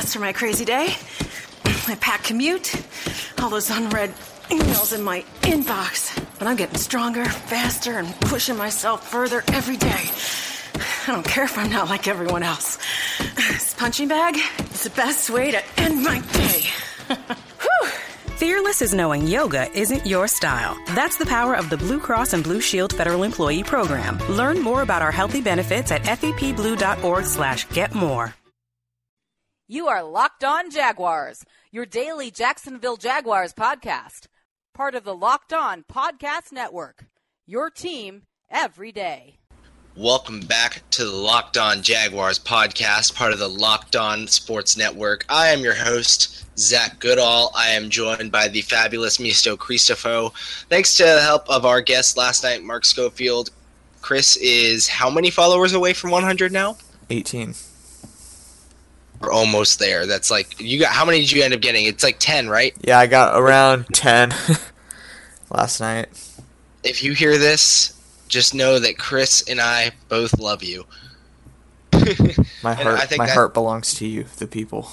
rest for my crazy day. My packed commute, all those unread emails in my inbox. But I'm getting stronger, faster, and pushing myself further every day. I don't care if I'm not like everyone else. This punching bag is the best way to end my day. Whew. Fearless is knowing yoga isn't your style. That's the power of the Blue Cross and Blue Shield Federal Employee Program. Learn more about our healthy benefits at fepblue.org/getmore. You are Locked On Jaguars, your daily Jacksonville Jaguars podcast. Part of the Locked On Podcast Network, your team every day. Welcome back to the Locked On Jaguars podcast, part of the Locked On Sports Network. I am your host, Zach Goodall. I am joined by the fabulous Misto Cristofo. Thanks to the help of our guest last night, Mark Schofield. Chris is how many followers away from 100 now? 18. We're almost there. That's like, you got, how many did you end up getting? It's like 10, right? Yeah, I got around 10 last night. If you hear this, just know that Chris and I both love you. My heart belongs to you, the people.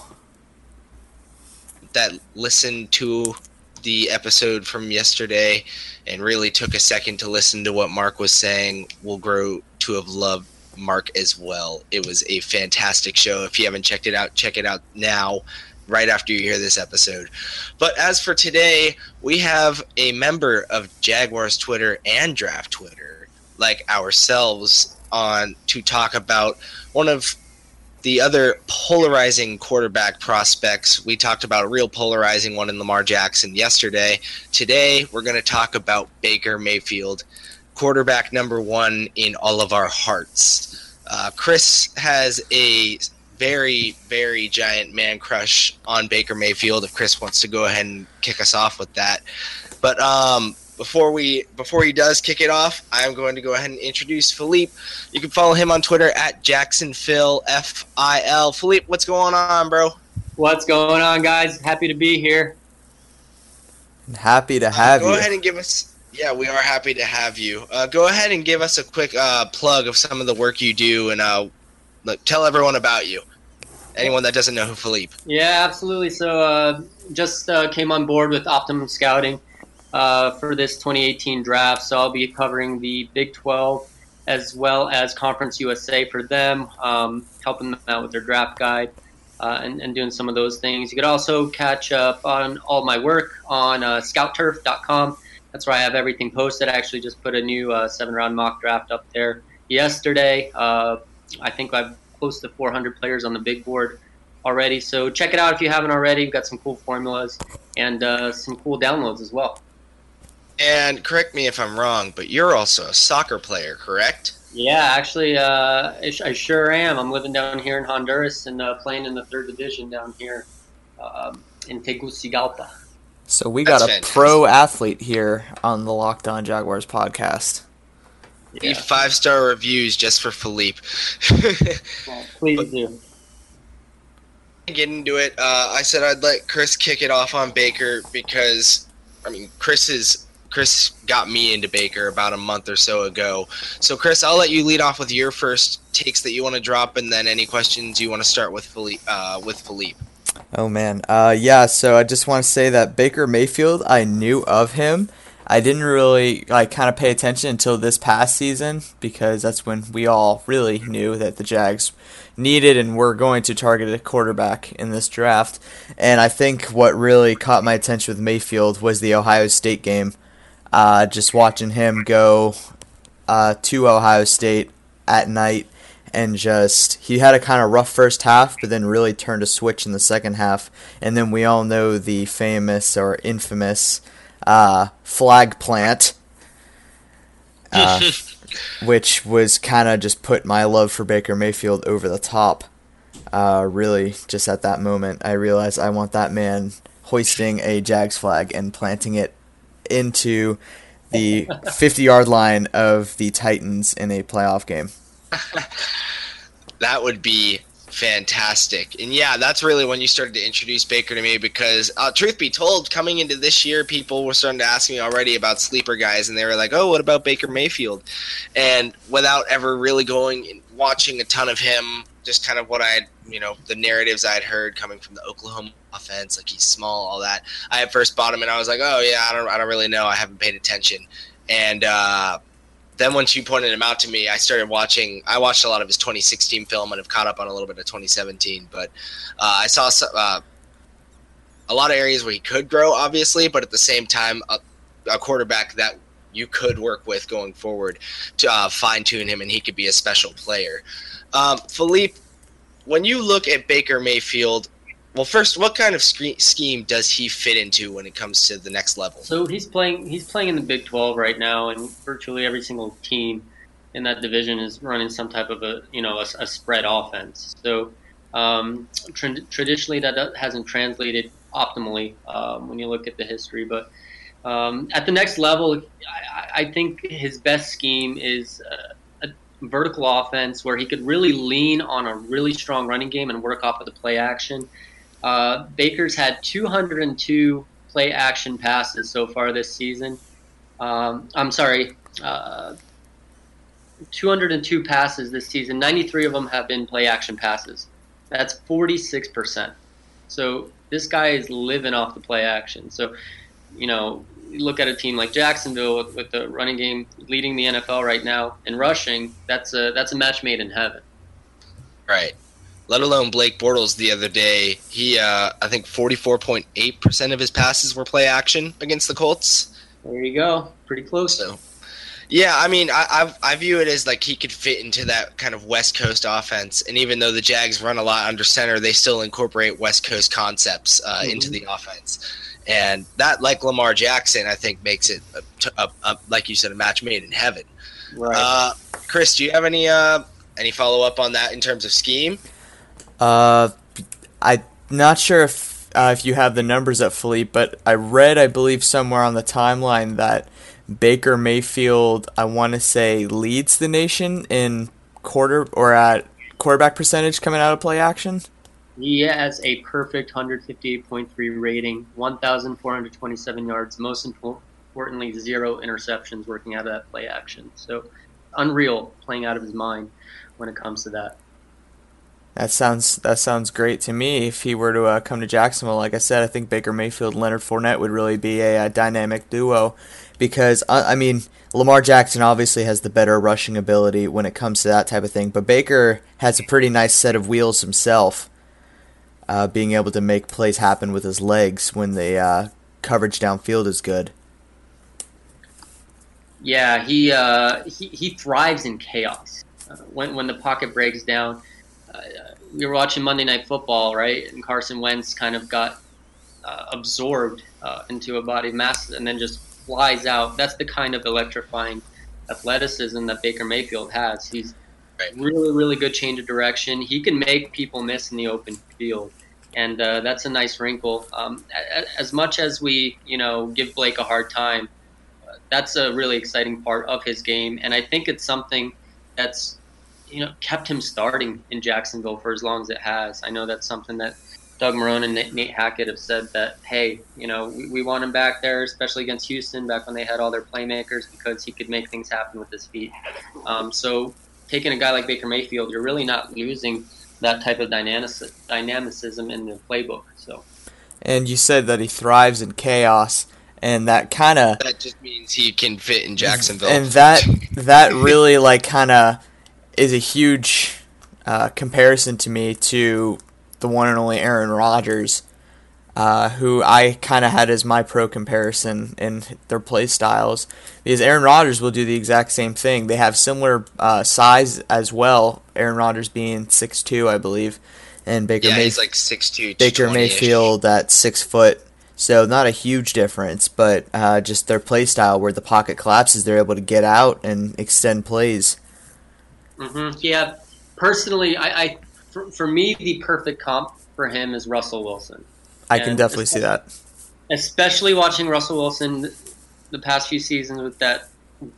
That listened to the episode from yesterday and really took a second to listen to what Mark was saying will grow to have loved Mark as well. It was a fantastic show. If you haven't checked it out, check it out now, right after you hear this episode. But as for today, we have a member of Jaguars Twitter and Draft Twitter, like ourselves, on to talk about one of the other polarizing quarterback prospects. We talked about a real polarizing one in Lamar Jackson yesterday. Today, we're going to talk about Baker Mayfield, quarterback number one in all of our hearts. Chris has a very, very giant man crush on Baker Mayfield, if Chris wants to go ahead and kick us off with that. But before he does kick it off, I'm going to go ahead and introduce Philippe. You can follow him on Twitter at JacksonPhilFIL. Philippe, what's going on, bro? What's going on, guys? Happy to be here. Happy to have you. Go ahead and give us... Yeah, we are happy to have you. Go ahead and give us a quick plug of some of the work you do, and tell everyone about you. Anyone that doesn't know who Philippe. Yeah, absolutely. So just came on board with Optimum Scouting for this 2018 draft. So I'll be covering the Big 12 as well as Conference USA for them, helping them out with their draft guide and doing some of those things. You could also catch up on all my work on scoutturf.com. That's where I have everything posted. I actually just put a new 7-round mock draft up there yesterday. I think I've close to 400 players on the big board already. So check it out if you haven't already. We've got some cool formulas and some cool downloads as well. And correct me if I'm wrong, but you're also a soccer player, correct? Yeah, actually, I sure am. I'm living down here in Honduras and playing in the 3rd division down here in Tegucigalpa. So we got a pro athlete here on the Locked On Jaguars podcast. Yeah. 5-star reviews just for Philippe. Please do. Get into it. I said I'd let Chris kick it off on Baker because, Chris got me into Baker about a month or so ago. So, Chris, I'll let you lead off with your first takes that you want to drop, and then any questions you want to start with Philippe. Oh, man. Yeah, so I just want to say that Baker Mayfield, I knew of him. I didn't really kind of pay attention until this past season because that's when we all really knew that the Jags needed and were going to target a quarterback in this draft. And I think what really caught my attention with Mayfield was the Ohio State game. Just watching him go to Ohio State at night and he had a kind of rough first half, but then really turned a switch in the second half. And then we all know the famous or infamous flag plant, which was kind of just put my love for Baker Mayfield over the top. Really, just at that moment, I realized I want that man hoisting a Jags flag and planting it into the 50-yard line of the Titans in a playoff game. That would be fantastic. And yeah, that's really when you started to introduce Baker to me because, truth be told, coming into this year, people were starting to ask me already about sleeper guys, and they were like, oh, what about Baker Mayfield? And without ever really going and watching a ton of him, just kind of what the narratives I'd heard coming from the Oklahoma offense, like he's small, all that. I at first bought him, and I was like, oh yeah, I don't really know. I haven't paid attention. And then once you pointed him out to me, I started watching. I watched a lot of his 2016 film and have caught up on a little bit of 2017. But I saw a lot of areas where he could grow, obviously, but at the same time, a quarterback that you could work with going forward to fine-tune him, and he could be a special player. Philippe, when you look at Baker Mayfield, well, first, what kind of scheme does he fit into when it comes to the next level? So he's playing in the Big 12 right now, and virtually every single team in that division is running some type of a spread offense. So traditionally, that hasn't translated optimally when you look at the history. But at the next level, I think his best scheme is a vertical offense where he could really lean on a really strong running game and work off of the play action. Baker's had 202 play action passes so far this season. 202 passes this season. 93 of them have been play action passes. That's 46%. So this guy is living off the play action. So, you look at a team like Jacksonville with the running game leading the NFL right now in rushing. That's a match made in heaven. Right. Let alone Blake Bortles the other day. He, I think 44.8% of his passes were play action against the Colts. There you go. Pretty close. So, yeah, I mean, I view it as like he could fit into that kind of West Coast offense. And even though the Jags run a lot under center, they still incorporate West Coast concepts into the offense. And that, like Lamar Jackson, I think makes it, like you said, a match made in heaven. Right. Chris, do you have any follow-up on that in terms of scheme? I'm not sure if you have the numbers up, Philippe, but I read, I believe, somewhere on the timeline that Baker Mayfield, I want to say, leads the nation in quarterback percentage coming out of play action. He has a perfect 158.3 rating, 1,427 yards, most importantly, 0 interceptions working out of that play action. So unreal, playing out of his mind when it comes to that. That sounds great to me. If he were to come to Jacksonville, like I said, I think Baker Mayfield, Leonard Fournette would really be a dynamic duo because, I mean, Lamar Jackson obviously has the better rushing ability when it comes to that type of thing, but Baker has a pretty nice set of wheels himself, being able to make plays happen with his legs when the coverage downfield is good. Yeah, he thrives in chaos. When the pocket breaks down, we were watching Monday Night Football, right? And Carson Wentz kind of got absorbed into a body of mass and then just flies out. That's the kind of electrifying athleticism that Baker Mayfield has. He's really, really good change of direction. He can make people miss in the open field, and that's a nice wrinkle. As much as we, give Blake a hard time, that's a really exciting part of his game, and I think it's something that's kept him starting in Jacksonville for as long as it has. I know that's something that Doug Marrone and Nate Hackett have said that, hey, we want him back there, especially against Houston, back when they had all their playmakers, because he could make things happen with his feet. So taking a guy like Baker Mayfield, you're really not losing that type of dynamicism in the playbook. So, and you said that he thrives in chaos, and that kind of... That just means he can fit in Jacksonville. And that really, kind of is a huge comparison to me to the one and only Aaron Rodgers, who I kind of had as my pro comparison in their play styles, because Aaron Rodgers will do the exact same thing. They have similar size as well, Aaron Rodgers being 6'2", I believe, and he's like 6'2", Baker Mayfield at 6 foot. So not a huge difference, but just their play style where the pocket collapses, they're able to get out and extend plays. Mm-hmm. Yeah, personally, for me, the perfect comp for him is Russell Wilson. I can definitely see that. Especially watching Russell Wilson the past few seasons with that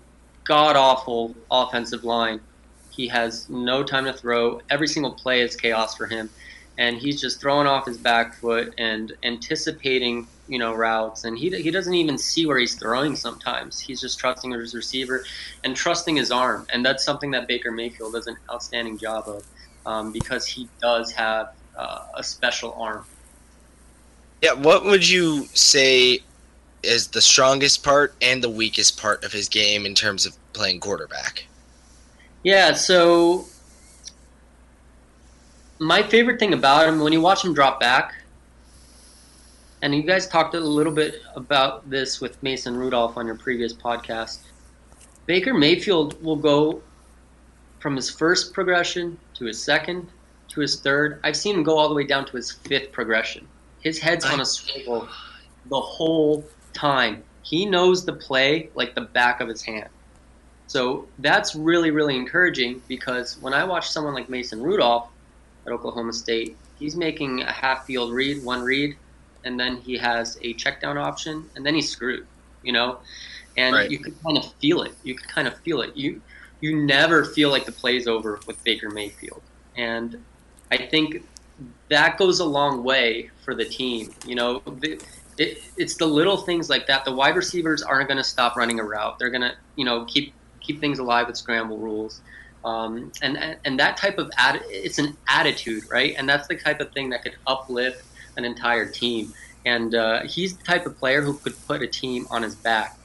god-awful offensive line. He has no time to throw. Every single play is chaos for him. And he's just throwing off his back foot and anticipating, routes. And he doesn't even see where he's throwing sometimes. He's just trusting his receiver and trusting his arm. And that's something that Baker Mayfield does an outstanding job of. because he does have a special arm. Yeah, what would you say is the strongest part and the weakest part of his game in terms of playing quarterback? Yeah, so my favorite thing about him, when you watch him drop back, and you guys talked a little bit about this with Mason Rudolph on your previous podcast, Baker Mayfield will go from his first progression to his second to his third. I've seen him go all the way down to his fifth progression. His head's on a swivel the whole time. He knows the play like the back of his hand. So that's really, really encouraging, because when I watch someone like Mason Rudolph at Oklahoma State, he's making a half-field read, one read, and then he has a check down option, and then he's screwed, And Right. You could kind of feel it. You never feel like the play's over with Baker Mayfield. And I think that goes a long way for the team. It's the little things like that. The wide receivers aren't going to stop running a route. They're going to, keep things alive with scramble rules. And that type of it's an attitude, right? And that's the type of thing that could uplift an entire team. And he's the type of player who could put a team on his back.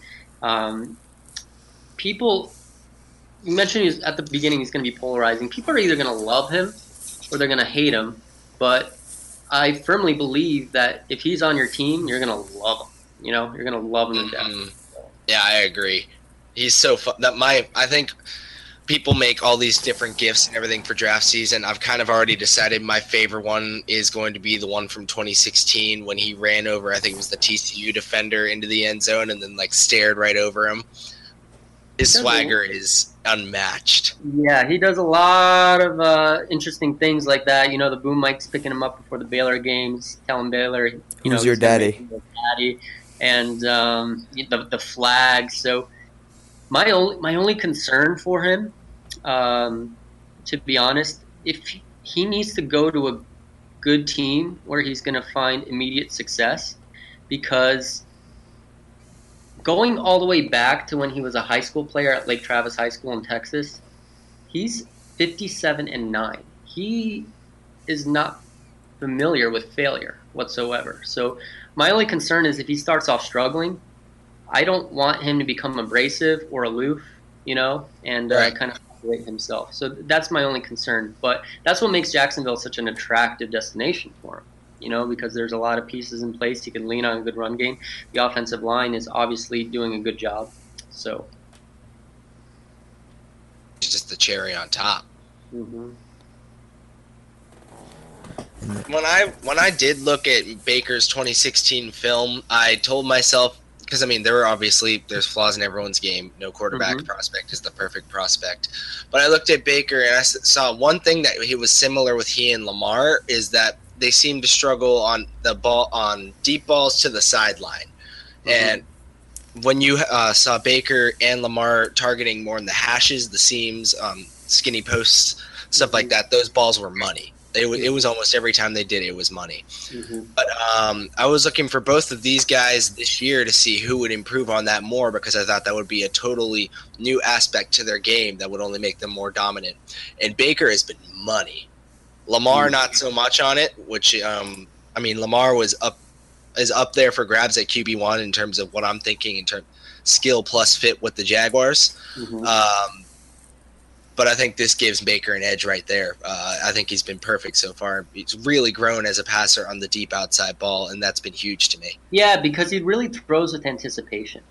People, you mentioned at the beginning he's going to be polarizing. People are either going to love him or they're going to hate him. But I firmly believe that if he's on your team, you're going to love him. You're going to love him to death. Yeah, I agree. He's so fun. I think people make all these different gifts and everything for draft season. I've kind of already decided my favorite one is going to be the one from 2016 when he ran over, I think it was the TCU defender, into the end zone and then stared right over him. His swagger is unmatched. Yeah, he does a lot of interesting things like that. The boom mic's picking him up before the Baylor games, telling Baylor, who's your daddy? And the flag. So my only concern for him, to be honest, if he needs to go to a good team where he's going to find immediate success, because going all the way back to when he was a high school player at Lake Travis High School in Texas, he's 57-9. He is not familiar with failure whatsoever. So my only concern is if he starts off struggling, I don't want him to become abrasive or aloof, and Right. kind of isolate himself. So that's my only concern. But that's what makes Jacksonville such an attractive destination for him. Because there's a lot of pieces in place. He can lean on a good run game. The offensive line is obviously doing a good job. So He's just the cherry on top. mm-hmm. When I did look at Baker's 2016 film, I told myself, because there's flaws in everyone's game. No quarterback prospect is the perfect prospect. But I looked at Baker and I saw one thing that he was similar with he and Lamar is that they seem to struggle on the ball, on deep balls to the sideline. And when you saw Baker and Lamar targeting more in the hashes, the seams, skinny posts, stuff like that, those balls were money. It was almost every time they did it was money. But I was looking for both of these guys this year to see who would improve on that more, because I thought that would be a totally new aspect to their game that would only make them more dominant. And Baker has been money. Lamar not so much on it, which Lamar is up there for grabs at QB1 in terms of what I'm thinking in terms skill plus fit with the Jaguars. But I think this gives Baker an edge right there. I think he's been perfect so far. He's really grown as a passer on the deep outside ball, and that's been huge to me. Yeah, because he really throws with anticipation.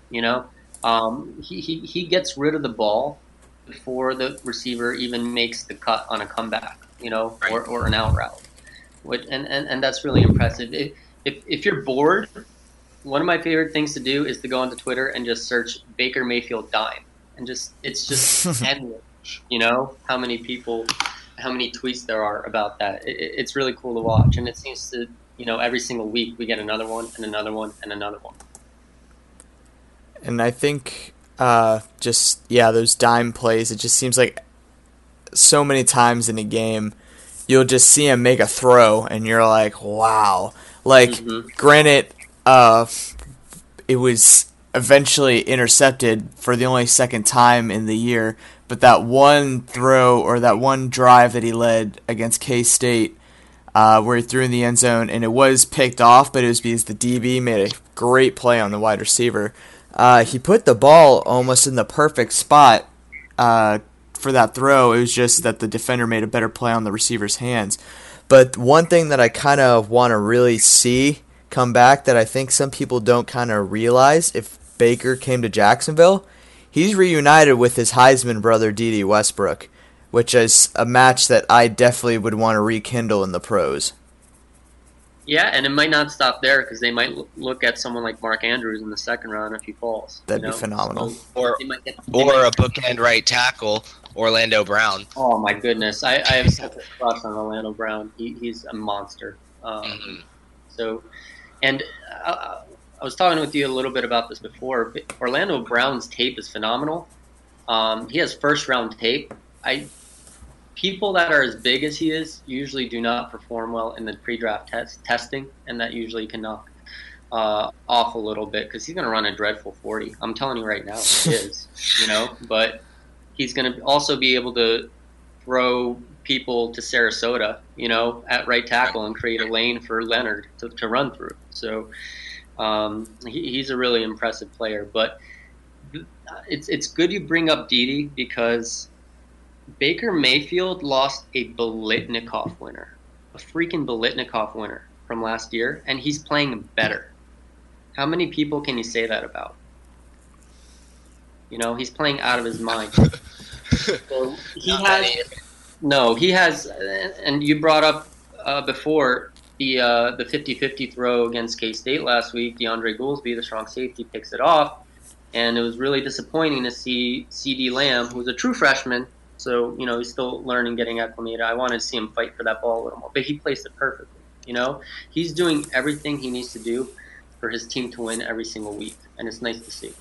He gets rid of the ball before the receiver even makes the cut on a comeback, Right. or an out route. And that's really impressive. If you're bored, one of my favorite things to do is to go onto Twitter and just search Baker Mayfield dime, and it's just endless. How many tweets there are about that. It's really cool to watch, and it seems to, every single week we get another one and another one and another one. And I think those dime plays, it just seems like so many times in a game you'll just see him make a throw and you're like, wow. Granted, it was eventually intercepted for the only second time in the year, but that one throw or that one drive that he led against K-State, where he threw in the end zone, and it was picked off, but it was because the DB made a great play on the wide receiver. He put the ball almost in the perfect spot for that throw. It was just that the defender made a better play on the receiver's hands. But one thing that I kind of want to really see come back that I think some people don't kind of realize, if Baker came to Jacksonville, he's reunited with his Heisman brother, Dede Westbrook, which is a match that I definitely would want to rekindle in the pros. Yeah, and it might not stop there because they might look at someone like Mark Andrews in the second round if he falls. That'd be phenomenal. So or a bookend right tackle, Orlando Brown. Oh my goodness, I have such a crush on Orlando Brown. He's a monster. So, and I was talking with you a little bit about this before. But Orlando Brown's tape is phenomenal. He has first round tape. People that are as big as he is usually do not perform well in the pre-draft testing, and that usually can knock off a little bit because he's going to run a dreadful 40. I'm telling you right now, he is. But he's going to also be able to throw people to Sarasota, at right tackle and create a lane for Leonard to run through. So he's a really impressive player. But it's good you bring up Dede because Baker Mayfield lost a Biletnikoff winner, a freaking Biletnikoff winner from last year, and he's playing better. How many people can you say that about? He's playing out of his mind. So he has, and you brought up before the 50-50 throw against K-State last week. DeAndre Goolsby, the strong safety, picks it off, and it was really disappointing to see CeeDee Lamb, who's a true freshman. So, he's still learning, getting acclimated. I wanted to see him fight for that ball a little more. But he placed it perfectly, He's doing everything he needs to do for his team to win every single week. And it's nice to see.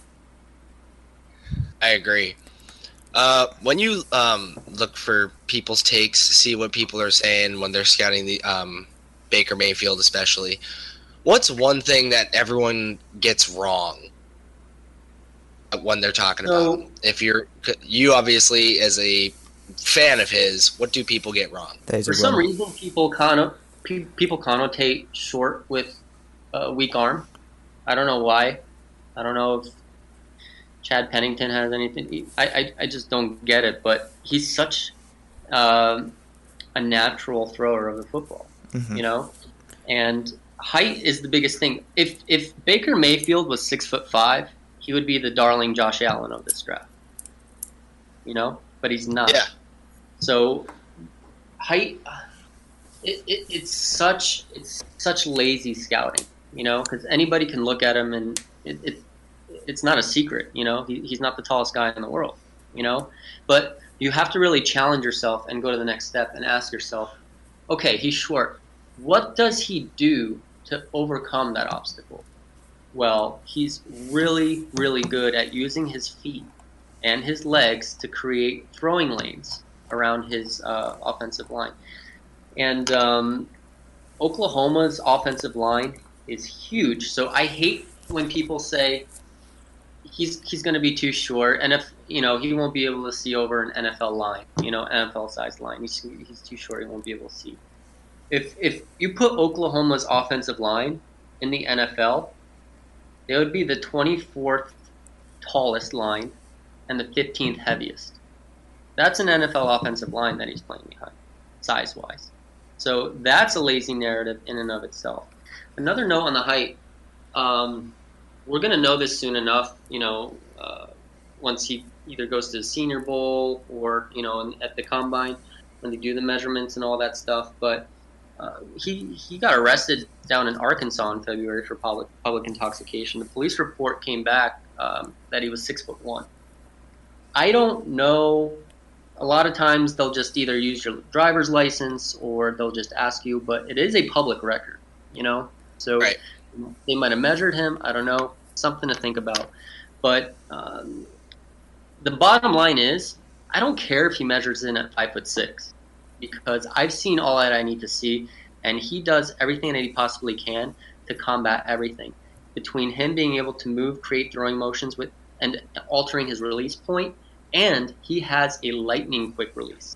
I agree. When you look for people's takes, see what people are saying when they're scouting the Baker Mayfield especially, what's one thing that everyone gets wrong when they're talking about? If you obviously as a fan of his, what do people get wrong? For some reason, people connotate short with weak arm. I don't know why. I don't know if Chad Pennington has anything. I just don't get it. But he's such a natural thrower of the football, And height is the biggest thing. If Baker Mayfield was 6'5", he would be the darling Josh Allen of this draft, but he's not. Yeah. So height, it's such lazy scouting, because anybody can look at him and it's not a secret, he's not the tallest guy in the world, but you have to really challenge yourself and go to the next step and ask yourself, okay, he's short. What does he do to overcome that obstacle? Well, he's really, really good at using his feet and his legs to create throwing lanes around his offensive line. And Oklahoma's offensive line is huge. So I hate when people say he's going to be too short, and if he won't be able to see over an NFL line, NFL-sized line. He's too short. He won't be able to see. If you put Oklahoma's offensive line in the NFL, they would be the 24th tallest line and the 15th heaviest. That's an NFL offensive line that he's playing behind, size-wise. So that's a lazy narrative in and of itself. Another note on the height, we're going to know this soon enough, once he either goes to the Senior Bowl or, at the Combine when they do the measurements and all that stuff. But he got arrested down in Arkansas in February for public intoxication. The police report came back that he was 6'1". I don't know. A lot of times they'll just either use your driver's license or they'll just ask you, but it is a public record, So right. They might have measured him. I don't know. Something to think about. But the bottom line is, I don't care if he measures in at 5'6", because I've seen all that I need to see, and he does everything that he possibly can to combat everything. Between him being able to move, create throwing motions with, and altering his release point, And he has a lightning quick release.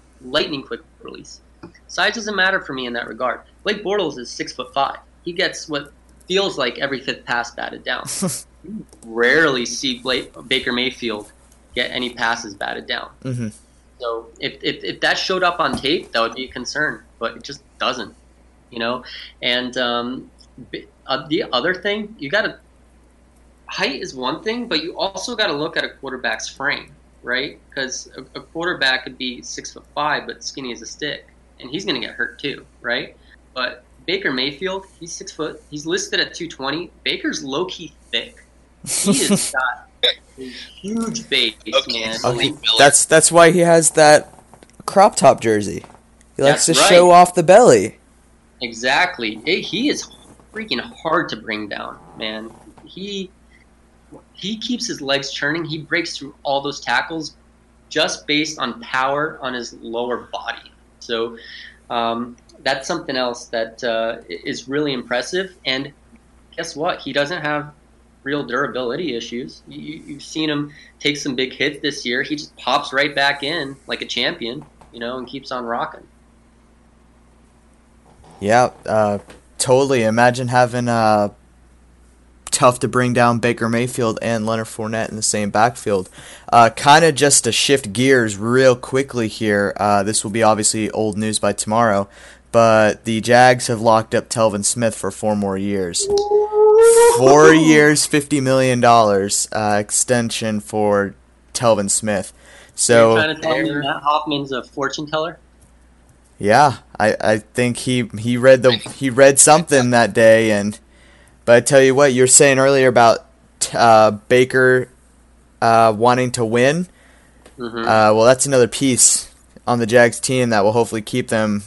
Size doesn't matter for me in that regard. Blake Bortles is 6'5". He gets what feels like every fifth pass batted down. You rarely see Baker Mayfield get any passes batted down. Mm-hmm. So if that showed up on tape, that would be a concern, but it just doesn't, you know. And the other thing, height is one thing, but you also got to look at a quarterback's frame, right? Because a quarterback could be 6'5", but skinny as a stick, and he's going to get hurt too, right? But Baker Mayfield, he's 6 foot. He's listed at 220. Baker's low-key thick. He has got a huge base, man. Okay. That's why he has that crop top jersey. He likes to That's right. show off the belly. Exactly. He is freaking hard to bring down, man. He keeps his legs churning. He breaks through all those tackles just based on power on his lower body. So that's something else that is really impressive. And guess what? He doesn't have real durability issues. You've seen him take some big hits this year. He just pops right back in like a champion, you know, and keeps on rocking. Yeah, totally. Imagine having tough to bring down Baker Mayfield and Leonard Fournette in the same backfield. Kind of just to shift gears real quickly here, this will be obviously old news by tomorrow, but the Jags have locked up Telvin Smith for 4 more years. 4 years, $50 million extension for Telvin Smith. So you're trying to tell me Matt Hoffman's a fortune teller? Yeah, I think he read something that day, but I tell you what, you were saying earlier about Baker wanting to win. Mm-hmm. Well, that's another piece on the Jags team that will hopefully keep them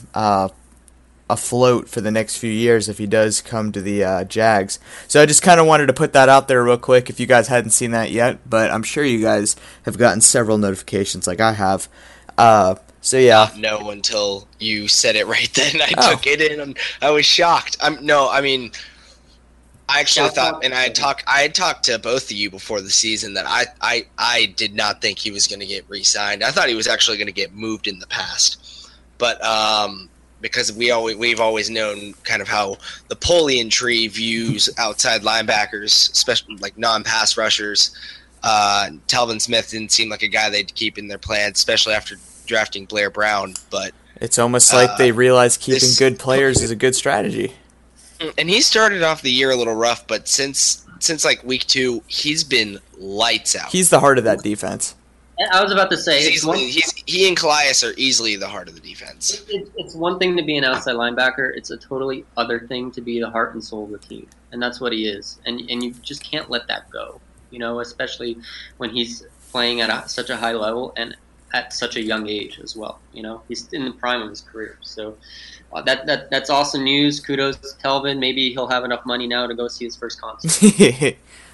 afloat for the next few years if he does come to the Jags. So I just kind of wanted to put that out there real quick if you guys hadn't seen that yet, but I'm sure you guys have gotten several notifications like I have. So yeah. No, until you said it right then. I took it in and I was shocked. I actually thought, and I had talked to both of you before the season that I did not think he was going to get re-signed. I thought he was actually going to get moved in the past, but because we've always known kind of how the Polian tree views outside linebackers, especially like non-pass rushers. Telvin Smith didn't seem like a guy they'd keep in their plans, especially after drafting Blair Brown. But it's almost like they realize keeping good players is a good strategy. And he started off the year a little rough, but since like week 2, he's been lights out. He's the heart of that defense. I was about to say, he and Calais are easily the heart of the defense. It's one thing to be an outside linebacker. It's a totally other thing to be the heart and soul of the team, and that's what he is. And you just can't let that go, you know, especially when he's playing at such a high level and at such a young age as well. You know, he's in the prime of his career. So that's awesome news. Kudos to Telvin. Maybe he'll have enough money now to go see his first concert.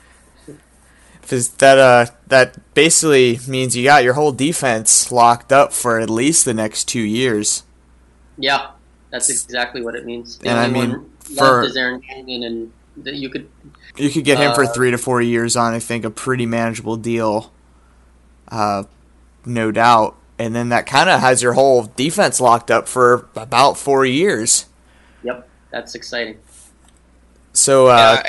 Because that basically means you got your whole defense locked up for at least the next 2 years. Yeah, that's exactly what it means. And I mean, for is Aaron Canyon, and you could get him for 3 to 4 years on, I think, a pretty manageable deal, no doubt. And then that kind of has your whole defense locked up for about 4 years. Yep, that's exciting. So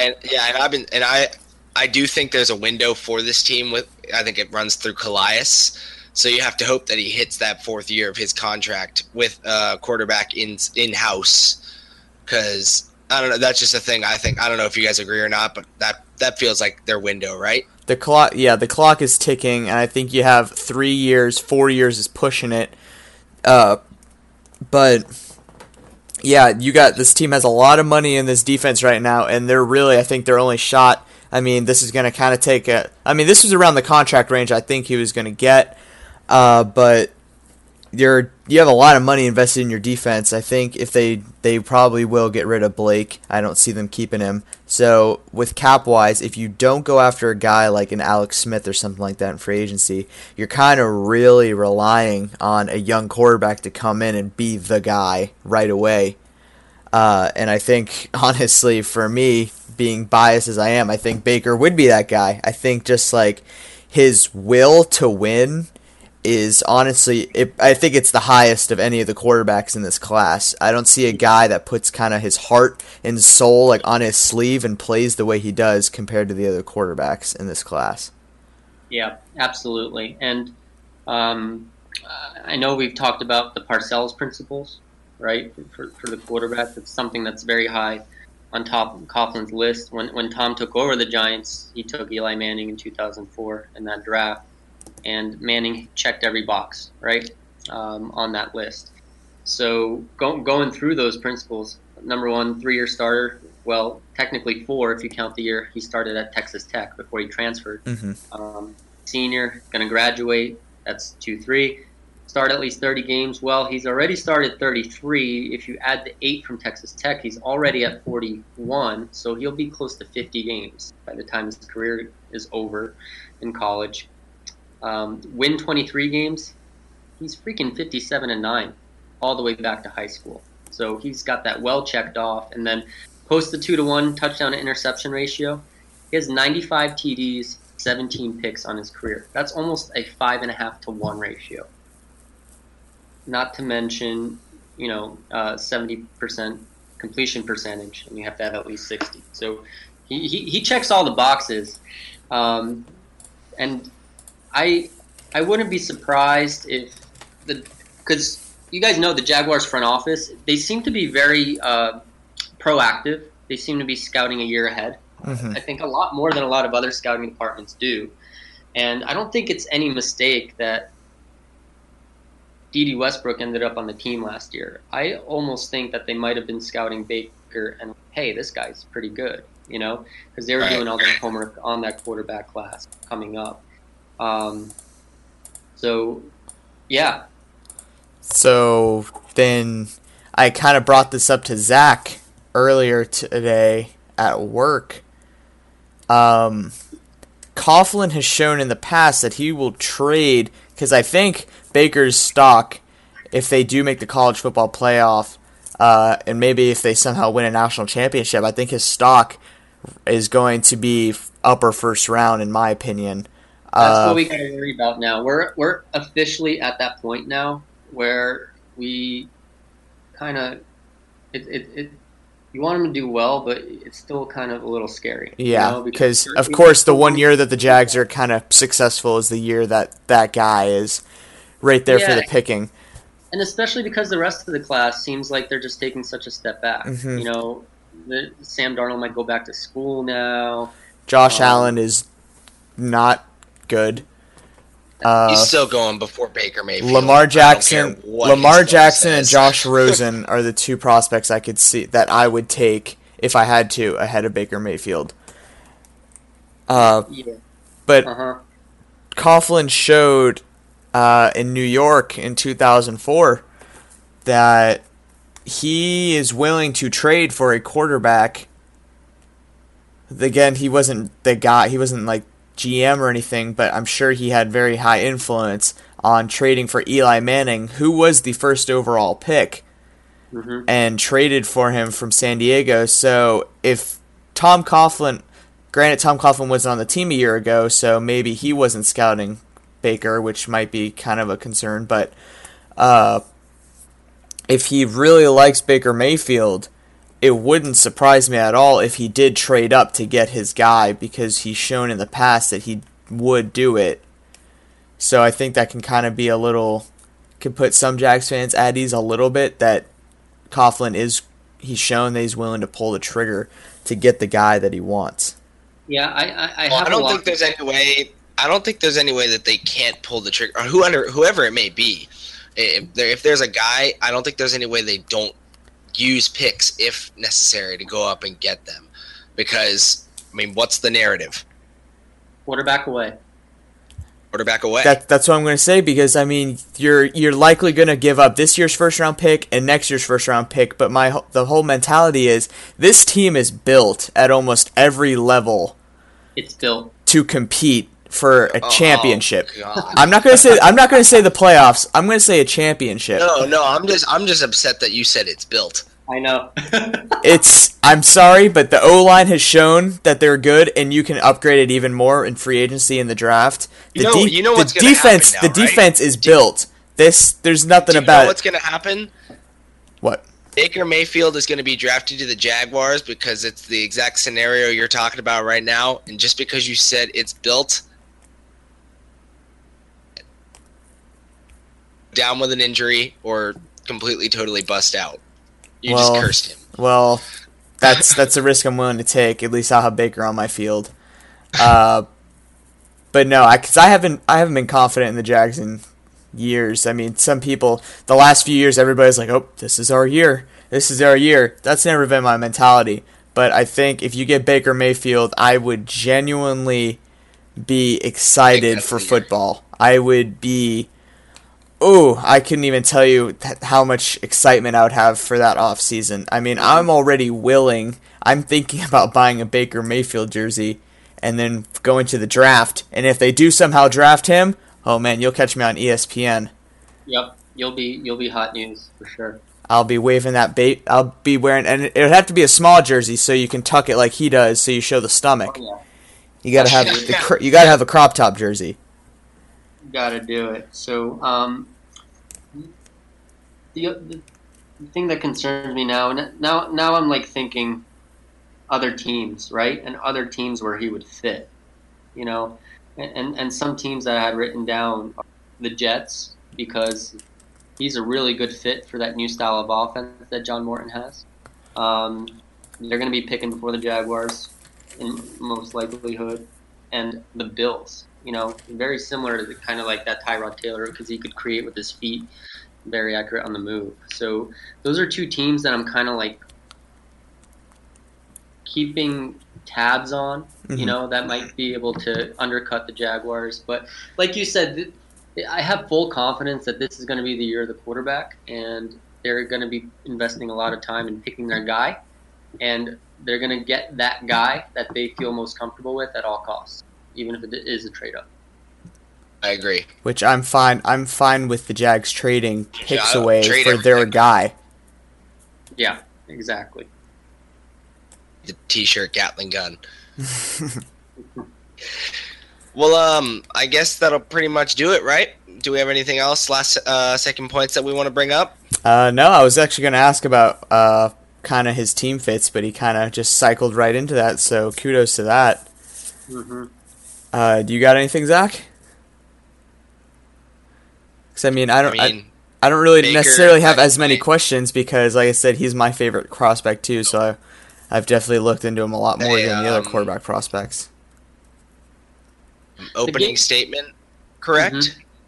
I do think there's a window for this team. I think it runs through Calais, so you have to hope that he hits that 4th year of his contract with a quarterback in-house. Because I don't know, that's just a thing. I don't know if you guys agree or not, but that feels like their window, right? The clock is ticking, and I think you have 3 years, 4 years is pushing it. But yeah, this team has a lot of money in this defense right now, and I think their only shot. I mean, this is going to kind of take this was around the contract range I think he was going to get, but you have a lot of money invested in your defense. I think if they probably will get rid of Blake. I don't see them keeping him. So with cap-wise, if you don't go after a guy like an Alex Smith or something like that in free agency, you're kind of really relying on a young quarterback to come in and be the guy right away. And I think, honestly, for me, being biased as I am, I think Baker would be that guy. I think just like his will to win is honestly, I think it's the highest of any of the quarterbacks in this class. I don't see a guy that puts kind of his heart and soul like on his sleeve and plays the way he does compared to the other quarterbacks in this class. Yeah, absolutely. And I know we've talked about the Parcells principles, right, for the quarterback. It's something that's very high on top of Coughlin's list. When Tom took over the Giants, he took Eli Manning in 2004 in that draft, and Manning checked every box, right, on that list. So going through those principles, number one, 3-year starter. Well, technically 4 if you count the year he started at Texas Tech before he transferred. Mm-hmm. Senior, going to graduate. That's 2-3. Start at least 30 games. Well, he's already started 33. If you add the 8 from Texas Tech, he's already at 41. So he'll be close to 50 games by the time his career is over in college. Win 23 games. He's freaking 57-9 all the way back to high school. So he's got that well checked off. And then post the 2-to-1 touchdown to interception ratio. He has 95 TDs, 17 picks on his career. That's almost a 5.5 to 1 ratio. Not to mention, 70% completion percentage, and you have to have at least 60. So he checks all the boxes, and I wouldn't be surprised if because you guys know the Jaguars front office, they seem to be very proactive. They seem to be scouting a year ahead. Mm-hmm. I think a lot more than a lot of other scouting departments do. And I don't think it's any mistake that D.D. Westbrook ended up on the team last year. I almost think that they might have been scouting Baker and, hey, this guy's pretty good, because they were doing all their homework on that quarterback class coming up. So, yeah. So then I kind of brought this up to Zach earlier today at work. Coughlin has shown in the past that he will trade, because I think Baker's stock, if they do make the college football playoff, and maybe if they somehow win a national championship, I think his stock is going to be upper first round, in my opinion. That's what we got to worry about now. We're officially at that point now where we kind of you want him to do well, but it's still kind of a little scary. Yeah, because of course the one year that the Jags are kind of successful is the year that guy is right there for the picking. And especially because the rest of the class seems like they're just taking such a step back. Mm-hmm. Sam Darnold might go back to school now. Josh Allen is not good. He's still going before Baker Mayfield. Lamar Jackson and Josh Rosen are the two prospects I could see that I would take if I had to ahead of Baker Mayfield. But Coughlin showed in New York in 2004 that he is willing to trade for a quarterback. Again, he wasn't the guy. He wasn't like GM or anything, but I'm sure he had very high influence on trading for Eli Manning, who was the first overall pick, and traded for him from San Diego. So if Tom Coughlin wasn't on the team a year ago, so maybe he wasn't scouting Baker, which might be kind of a concern, but if he really likes Baker Mayfield, it wouldn't surprise me at all if he did trade up to get his guy, because he's shown in the past that he would do it. So I think that can kind of be can put some Jags fans at ease a little bit, that Coughlin he's shown that he's willing to pull the trigger to get the guy that he wants. Yeah, I don't think there's any way. I don't think there's any way that they can't pull the trigger, or whoever it may be. If there's a guy, I don't think there's any way they don't use picks if necessary to go up and get them, because what's the narrative? Quarterback away. That's what I'm going to say, because you're likely going to give up this year's first round pick and next year's first round pick, but the whole mentality is this team is built at almost every level. It's built to compete for a championship. I'm not going to say the playoffs. I'm going to say a championship. No, I'm just upset that you said it's built. I know. I'm sorry, but the O-line has shown that they're good, and you can upgrade it even more in free agency in the draft. You know what's the gonna defense, happen now, the defense is built. There's nothing Do you about know what's going to happen? What? Baker Mayfield is going to be drafted to the Jaguars because it's the exact scenario you're talking about right now. And just because you said it's built, down with an injury or completely, totally bust out. You just cursed him. Well, that's a risk I'm willing to take. At least I'll have Baker on my field. But no, because I haven't been confident in the Jags in years. I mean, some people, the last few years, everybody's like, oh, this is our year. This is our year. That's never been my mentality. But I think if you get Baker Mayfield, I would genuinely be excited for football. I would be, I couldn't even tell you how much excitement I would have for that offseason. I mean, I'm already willing. I'm thinking about buying a Baker Mayfield jersey and then going to the draft. And if they do somehow draft him, oh man, you'll catch me on ESPN. Yep, you'll be hot news for sure. I'll be waving that bait. I'll be wearing, and it would have to be a small jersey so you can tuck it like he does, so you show the stomach. Oh, yeah. You gotta have a crop top jersey. Gotta do it. So, the thing that concerns me now I'm like thinking other teams, right? And other teams where he would fit, and some teams that I had written down are the Jets, because he's a really good fit for that new style of offense that John Morton has. They're going to be picking before the Jaguars in most likelihood, and the Bills, very similar to kind of like that Tyrod Taylor, because he could create with his feet, very accurate on the move. So those are two teams that I'm kind of like keeping tabs on, that might be able to undercut the Jaguars. But like you said, I have full confidence that this is going to be the year of the quarterback, and they're going to be investing a lot of time in picking their guy, and they're going to get that guy that they feel most comfortable with at all costs, even if it is a trade-up. I agree. Which I'm fine. I'm fine with the Jags trading picks away for their guy. Yeah, exactly. The T-shirt Gatling gun. Well, I guess that'll pretty much do it, right? Do we have anything else, second points that we want to bring up? No, I was actually going to ask about kind of his team fits, but he kind of just cycled right into that, so kudos to that. Mm-hmm. Do you got anything, Zach? Because, I don't really Baker, necessarily have as many questions because, like I said, he's my favorite prospect too, so I've definitely looked into him a lot more than the other quarterback prospects. Opening statement, correct?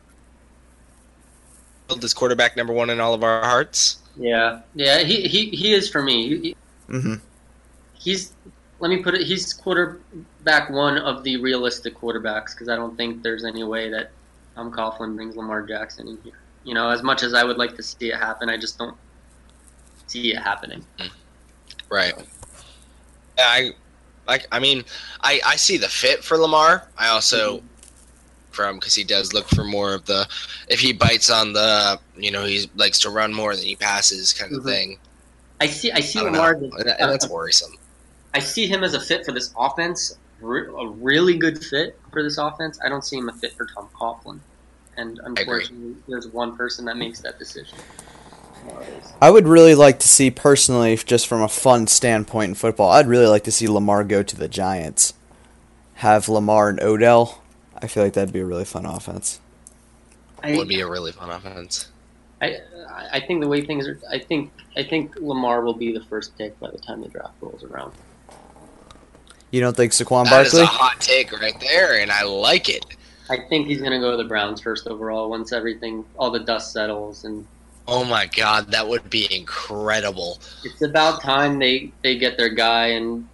Mm-hmm. This quarterback number one in all of our hearts. Yeah, he is for me. He's, let me put it, he's quarterback one of the realistic quarterbacks, because I don't think there's any way that Tom Coughlin brings Lamar Jackson in here. As much as I would like to see it happen, I just don't see it happening. Right. I see the fit for Lamar. I also, because he does look for more of the, if he bites on the, he likes to run more than he passes kind of thing. I see Lamar. And that's worrisome. I see him as a fit for this offense, a really good fit for this offense. I don't see him a fit for Tom Coughlin. And unfortunately, there's one person that makes that decision. I would really like to see, personally, just from a fun standpoint in football, I'd really like to see Lamar go to the Giants. Have Lamar and Odell. I feel like that'd be a really fun offense. It would be a really fun offense. I think the way things are, I think Lamar will be the first pick by the time the draft rolls around. You don't think Saquon Barkley? That is a hot take right there, and I like it. I think he's going to go to the Browns first overall once all the dust settles. And oh my God, that would be incredible. It's about time they get their guy. And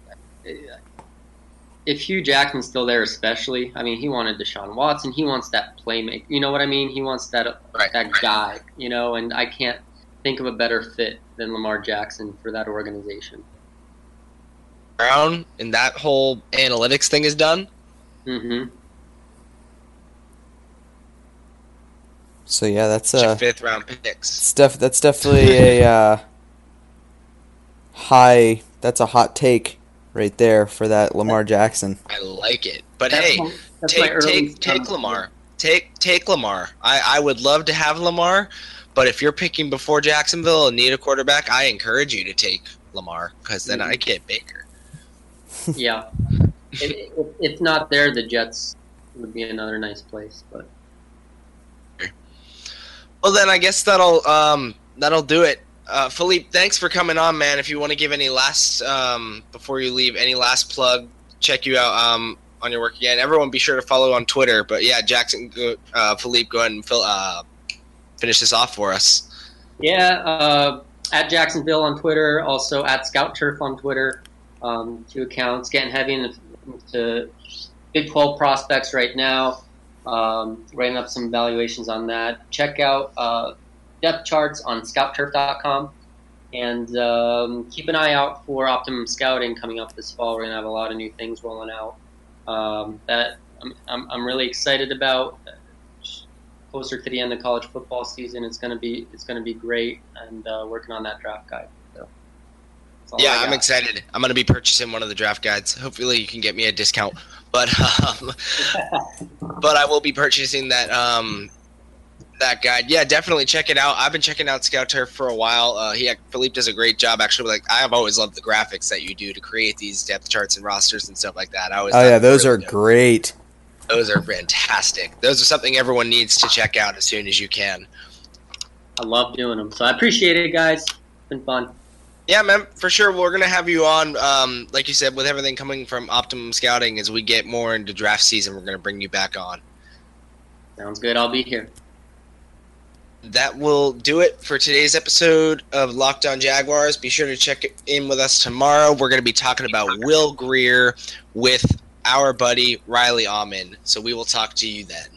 if Hugh Jackson's still there, especially, he wanted Deshaun Watson. He wants that playmaker. You know what I mean? He wants that guy. And I can't think of a better fit than Lamar Jackson for that organization. Brown and that whole analytics thing is done. Mm-hmm. So yeah, that's fifth round picks. That's definitely That's a hot take right there for that Lamar Jackson. I like it. But hey, take Lamar. Take Lamar. I would love to have Lamar, but if you're picking before Jacksonville and need a quarterback, I encourage you to take Lamar because then I get Baker. Yeah. If not there, the Jets would be another nice place. But well, then I guess that'll do it. Philippe, thanks for coming on, man. If you want to give any last before you leave, any last plug, check you out on your work again. Everyone, be sure to follow on Twitter. But yeah, Philippe, go ahead and finish this off for us. Yeah, at Jacksonville on Twitter, also at Scout Turf on Twitter. 2 accounts. Getting heavy into Big 12 prospects right now. Writing up some evaluations on that. Check out depth charts on scoutturf.com. And keep an eye out for Optimum Scouting coming up this fall. We're going to have a lot of new things rolling out that I'm really excited about. Closer to the end of college football season, it's going to be great, and working on that draft guide. So, yeah, I'm excited. I'm going to be purchasing one of the draft guides. Hopefully, you can get me a discount, but I will be purchasing that guide. Yeah, definitely check it out. I've been checking out Scout Turf for a while. Philippe does a great job actually. Like, I have always loved the graphics that you do to create these depth charts and rosters and stuff like that. Those are great. Those are fantastic. Those are something everyone needs to check out as soon as you can. I love doing them. So I appreciate it, guys. It's been fun. Yeah, man, for sure. We're going to have you on, like you said, with everything coming from Optimum Scouting. As we get more into draft season, we're going to bring you back on. Sounds good. I'll be here. That will do it for today's episode of Locked On Jaguars. Be sure to check in with us tomorrow. We're going to be talking about Will Grier with our buddy Riley Almond. So we will talk to you then.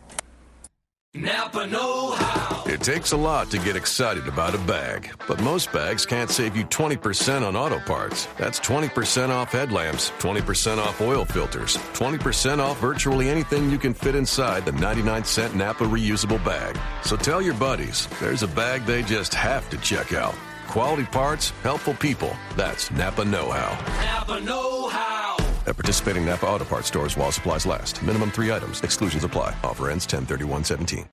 Napa know-how. It takes a lot to get excited about a bag, but most bags can't save you 20% on auto parts. That's 20% off headlamps, 20% off oil filters, 20% off virtually anything you can fit inside the 99-cent Napa reusable bag. So tell your buddies, there's a bag they just have to check out. Quality parts, helpful people. That's Napa know-how. Napa know-how. At participating Napa Auto Parts stores while supplies last. Minimum 3 items. Exclusions apply. Offer ends 10/31/17.